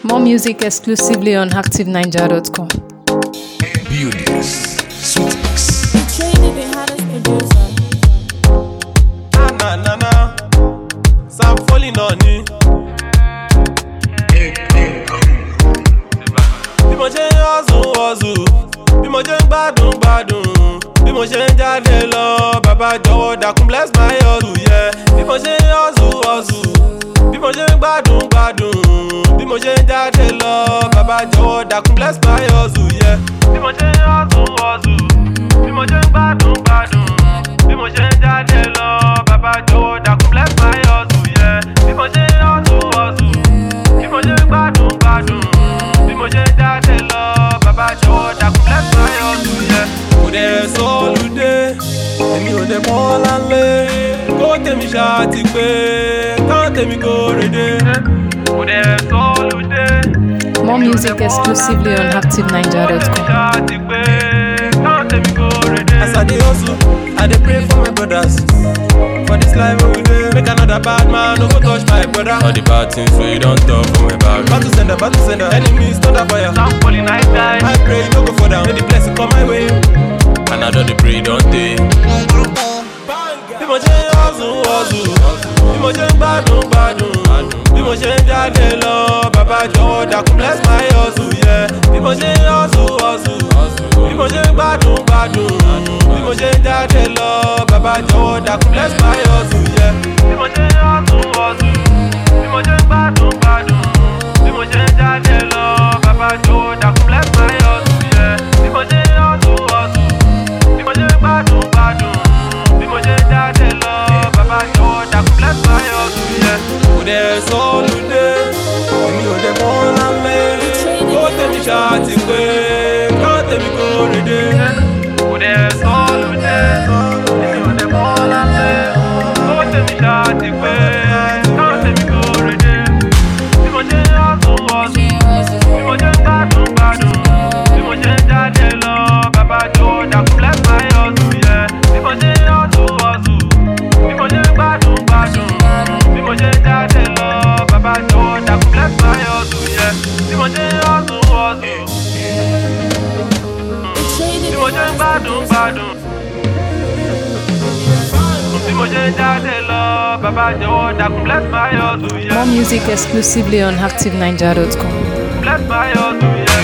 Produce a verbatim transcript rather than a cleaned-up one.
More music exclusively on active ninja dot com. Beauties, sweet mix. Na na na, Sam falling on you. Bí mo ṣe ń hustle hustle, bí mo ṣe ń gbádùn gbádùn, bí mo ṣe ń jáde lọ, bàbá jọ̀wọ́ dákun bless my hustle, yeah. Bí mo ṣe ń hustle hustle, bí mo ṣe ń gbádùn gbádùn, bí mo ṣe ń jáde lọ, bàbá jọ̀wọ́ dákun bless my hustle, yeah. Bí mo ṣe ń hustle hustle, bí mo ṣe ń gbádùn gbádùn, bí mo ṣe ń jáde lọ, bàbá jọ̀wọ́ dákun bless my hustle, yeah. Bí mo ṣe ń hustle hustle, bí mo ṣe ń gbádùn gbádùn, bí mo ṣe ń jáde lọ, bàbá jọ̀wọ́ dákun bless my hustle, yeah. Kò dẹ̀ sọ́lùdé, èmi ò dẹ̀ mọ́ lálé, kó tèmi ṣáà ti pé, kán tèmi kó rédé. Kò dẹ̀ sọ́lùdé. More music exclusively on active ninja dot com. As I dey hustle, I dey pray for my brothers. For this life we dey, make another bad man no go touch my brother. All the bad things wey you don talk for my back. Battle sender, battle sender, enemies thunder fire. Now falling night time. I pray you no go fall down, may the blessing come my way. And I don dey pray, don dey. Bí mo ṣe ń hustle, hustle, bí mo ṣe ń gbádùn, gbádùn, bí mo ṣe ń jáde lọ, bàbá jọ̀wọ́ dákun bless my hustle, yeah. Bí mo ṣe ń hustle, hustle, bí mo ṣe ń gbádùn, gbádùn, bí mo ṣe ń jáde lọ, bàbá jọ̀wọ́ dákun bless my hustle, yeah. Bí mo ṣe ń hustle, hustle, bí mo ṣe ń gbádùn, gbádùn, bí mo ṣe ń jáde lọ, bàbá jọ̀wọ́ dákun bless my hustle, yeah. Bí mo ṣe ń hustle, hustle, bí mo ṣe ń gbádùn, gbádùn, bí mo ṣe ń jáde lọ, bàbá jọ̀wọ́ dákun bless my hustle, yeah. Kò dẹ̀ sọ́lùdé, èmi ò dẹ̀ mọ́ lálẹ́, kó tèmi ṣáà ti pé, kán tèmi kó rédé. Kò dẹ̀ sọ́lùdé, èmi ò dẹ̀ mọ́ lálẹ́, kó tèmi ṣáà ti pé, kán tèmi kó rédé. Bí mo ṣe ń hustle hustle, bí mo ṣe ń gbádùn gbádùn, bí mo ṣe ń jáde lọ, bàbá jọ̀wọ́ dákun bless my hustle, yeah. Bí mo ṣe ń hustle hustle, bí mo ṣe ń gbádùn gbádùn, bí mo ṣe ń jáde lọ, bàbá jọ̀wọ́ dákun bless my hustle, yeah. Bí mo ṣe ń hustle hustle, bí mo ṣe ń gbádùn gbádùn, bí mo ṣe ń jáde lọ, bàbá jọ̀wọ́ dákun bless my hustle, yeah. More music exclusively on active ninja dot com. Bless my hustle, yeah.